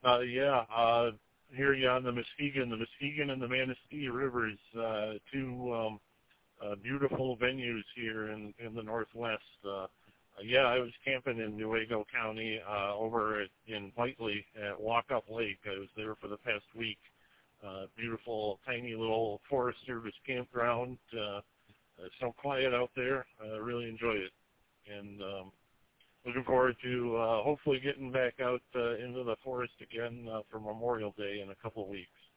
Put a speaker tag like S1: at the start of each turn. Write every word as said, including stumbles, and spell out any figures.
S1: Uh, yeah, uh, here you on the Muskegon, the Muskegon and the Manistee Rivers, uh, two um, uh, beautiful venues here in, in the Northwest. Uh, yeah, I was camping in Newaygo County uh, over at, in Whiteley at Walkup Lake. I was there for the past week. Uh, beautiful, tiny little Forest Service campground. Uh, uh, so quiet out there. I uh, really enjoyed it. And um, looking forward to uh, hopefully getting back out uh, into the forest again uh, for Memorial Day in a couple of weeks.